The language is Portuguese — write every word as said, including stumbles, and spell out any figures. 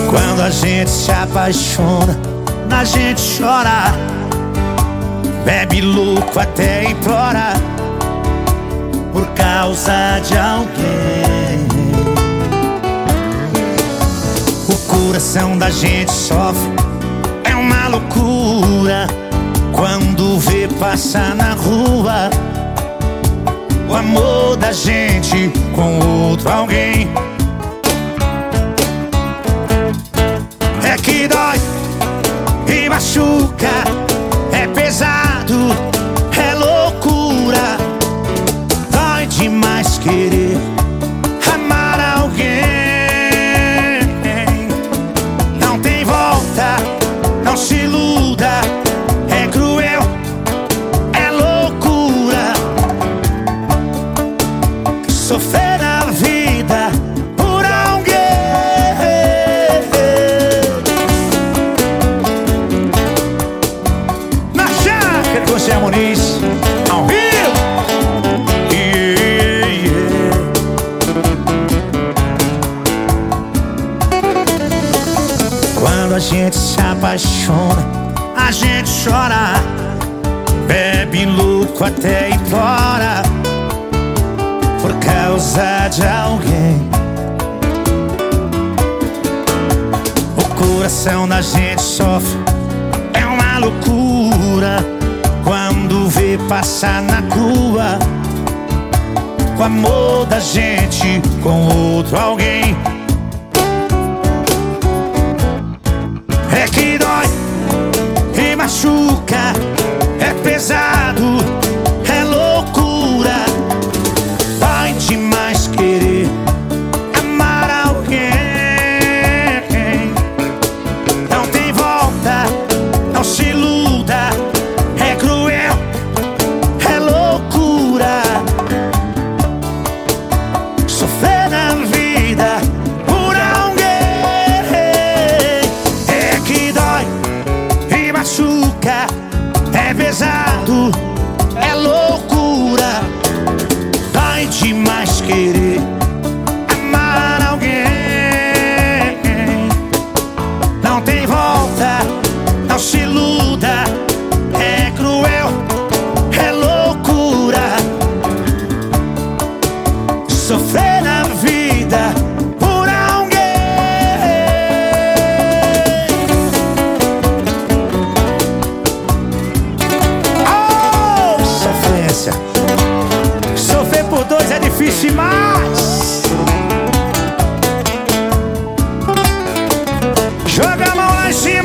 Quando a gente se apaixona, a gente chora, bebe louco até implora por causa de alguém. O coração da gente sofre, é uma loucura quando vê passar na rua o amor da gente com outro alguém. É que dói e machuca, é pesado, é loucura. Dói demais querer amar alguém. Não tem volta, não se iluda, é cruel, é loucura. Sofrer na vida por alguém. Na chácara com Zé Muniz, ao vivo. Yeah, yeah. Quando a gente se apaixona, a gente chora, bebe louco até implora por causa de alguém. O coração da gente sofre, é uma loucura quando vê passar na rua o amor da gente com outro alguém. É que dói e machuca, é pesado, é loucura. Dói demais querer amar alguém. Não tem volta, não se iluda, é cruel, é loucura. Sofrer na vida por alguém. É que dói e machuca, é pesado, é loucura. Dói demais querer amar alguém. Não tem volta, não se iluda, é cruel, é loucura. Sofrer na vida por alguém. Oh, sofrência. Sofrer por dois é difícil demais. Joga a mão lá em cima.